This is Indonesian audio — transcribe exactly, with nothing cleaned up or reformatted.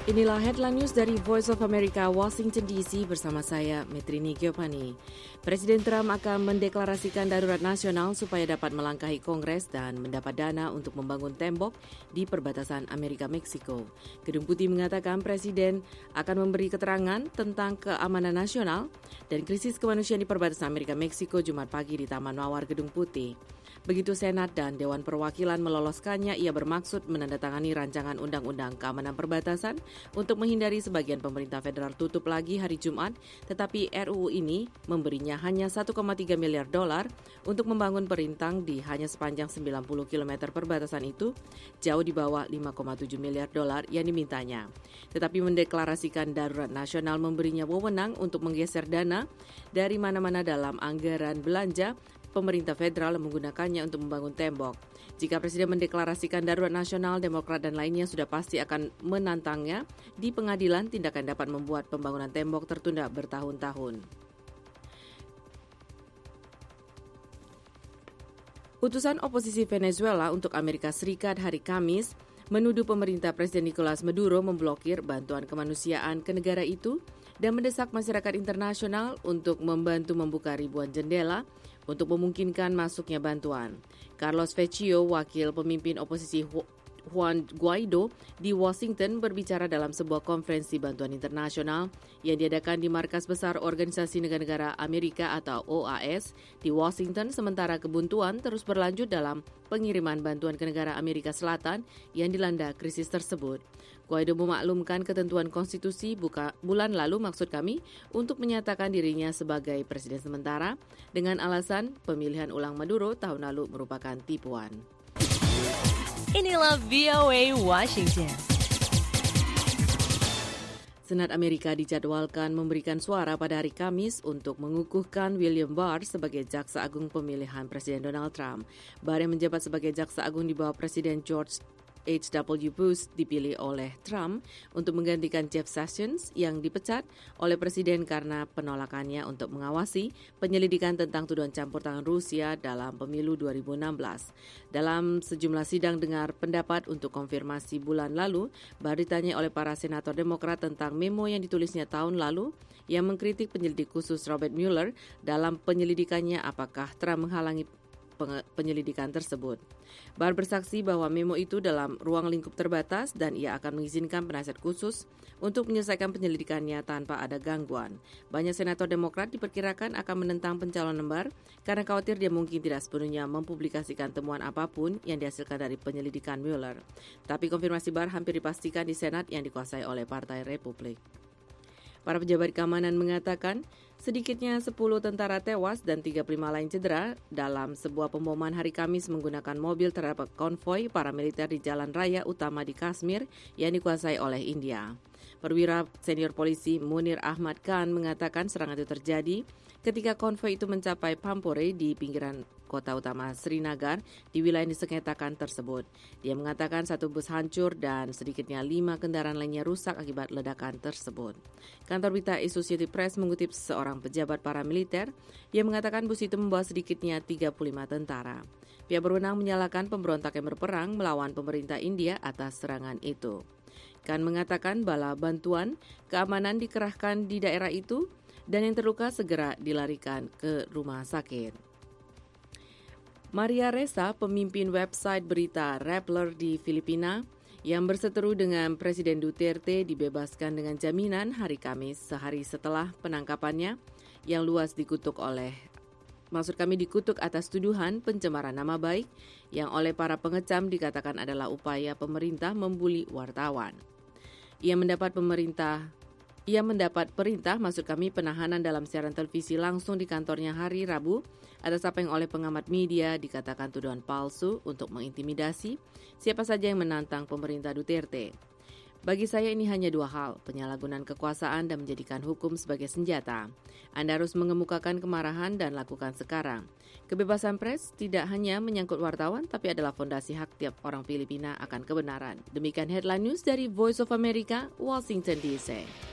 Inilah headline news dari Voice of America, Washington D C bersama saya, Metrini Giovanni. Presiden Trump akan mendeklarasikan darurat nasional supaya dapat melangkahi Kongres dan mendapat dana untuk membangun tembok di perbatasan Amerika-Meksiko. Gedung Putih mengatakan Presiden akan memberi keterangan tentang keamanan nasional dan krisis kemanusiaan di perbatasan Amerika-Meksiko Jumat pagi di Taman Mawar Gedung Putih. Begitu Senat dan Dewan Perwakilan meloloskannya, ia bermaksud menandatangani rancangan undang-undang keamanan perbatasan untuk menghindari sebagian pemerintah federal tutup lagi hari Jumat, tetapi R U U ini memberinya hanya satu koma tiga miliar dolar untuk membangun perintang di hanya sepanjang sembilan puluh kilometer perbatasan itu, jauh di bawah lima koma tujuh miliar dolar yang dimintanya. Tetapi mendeklarasikan darurat nasional memberinya wewenang untuk menggeser dana dari mana-mana dalam anggaran belanja pemerintah federal menggunakannya untuk membangun tembok. Jika Presiden mendeklarasikan darurat nasional, Demokrat dan lainnya sudah pasti akan menantangnya di pengadilan. Tindakan dapat membuat pembangunan tembok tertunda bertahun-tahun. Utusan oposisi Venezuela untuk Amerika Serikat hari Kamis menuduh pemerintah Presiden Nicolas Maduro memblokir bantuan kemanusiaan ke negara itu dan mendesak masyarakat internasional untuk membantu membuka ribuan jendela untuk memungkinkan masuknya bantuan. Carlos Vecchio, wakil pemimpin oposisi Juan Guaido di Washington, berbicara dalam sebuah konferensi bantuan internasional yang diadakan di Markas Besar Organisasi Negara-Negara Amerika atau O A S di Washington, sementara kebuntuan terus berlanjut dalam pengiriman bantuan ke negara Amerika Selatan yang dilanda krisis tersebut. Guaido memaklumkan ketentuan konstitusi buka, bulan lalu maksud kami untuk menyatakan dirinya sebagai presiden sementara dengan alasan pemilihan ulang Maduro tahun lalu merupakan tipuan. Inilah V O A Washington. Senat Amerika dijadwalkan memberikan suara pada hari Kamis untuk mengukuhkan William Barr sebagai Jaksa Agung pemilihan Presiden Donald Trump. Barr yang menjabat sebagai Jaksa Agung di bawah Presiden George H W Bush dipilih oleh Trump untuk menggantikan Jeff Sessions yang dipecat oleh Presiden karena penolakannya untuk mengawasi penyelidikan tentang tuduhan campur tangan Rusia dalam pemilu dua ribu enam belas. Dalam sejumlah sidang dengar pendapat untuk konfirmasi bulan lalu, Barr ditanya oleh para senator Demokrat tentang memo yang ditulisnya tahun lalu yang mengkritik penyelidik khusus Robert Mueller dalam penyelidikannya apakah Trump menghalangi penyelidikan tersebut. Barr bersaksi bahwa memo itu dalam ruang lingkup terbatas dan ia akan mengizinkan penasihat khusus untuk menyelesaikan penyelidikannya tanpa ada gangguan. Banyak senator Demokrat diperkirakan akan menentang pencalonan Barr karena khawatir dia mungkin tidak sepenuhnya mempublikasikan temuan apapun yang dihasilkan dari penyelidikan Mueller. Tapi konfirmasi Barr hampir dipastikan di Senat yang dikuasai oleh Partai Republik. Para pejabat keamanan mengatakan sedikitnya sepuluh tentara tewas dan tiga puluh lima lain cedera dalam sebuah pemboman hari Kamis menggunakan mobil terhadap konvoi para militer di jalan raya utama di Kashmir yang dikuasai oleh India. Perwira senior polisi Munir Ahmad Khan mengatakan serangan itu terjadi ketika konvoi itu mencapai Pampore di pinggiran kota utama Srinagar di wilayah yang disengketakan tersebut. Dia mengatakan satu bus hancur dan sedikitnya lima kendaraan lainnya rusak akibat ledakan tersebut. Kantor berita Associated Press mengutip seorang pejabat paramiliter yang mengatakan bus itu membawa sedikitnya tiga puluh lima tentara. Pihak berwenang menyalahkan pemberontak yang berperang melawan pemerintah India atas serangan itu. Khan mengatakan bala bantuan keamanan dikerahkan di daerah itu dan yang terluka segera dilarikan ke rumah sakit. Maria Ressa, pemimpin website berita Rappler di Filipina, yang berseteru dengan Presiden Duterte dibebaskan dengan jaminan hari Kamis sehari setelah penangkapannya yang luas dikutuk oleh Maksud kami dikutuk atas tuduhan pencemaran nama baik yang oleh para pengecam dikatakan adalah upaya pemerintah membuli wartawan. Ia mendapat pemerintah Ia mendapat perintah, maksud kami penahanan dalam siaran televisi langsung di kantornya hari Rabu atas apa yang oleh pengamat media dikatakan tuduhan palsu untuk mengintimidasi siapa saja yang menantang pemerintah Duterte. Bagi saya ini hanya dua hal, penyalahgunaan kekuasaan dan menjadikan hukum sebagai senjata. Anda harus mengemukakan kemarahan dan lakukan sekarang. Kebebasan pers tidak hanya menyangkut wartawan, tapi adalah fondasi hak tiap orang Filipina akan kebenaran. Demikian headline news dari Voice of America, Washington D C.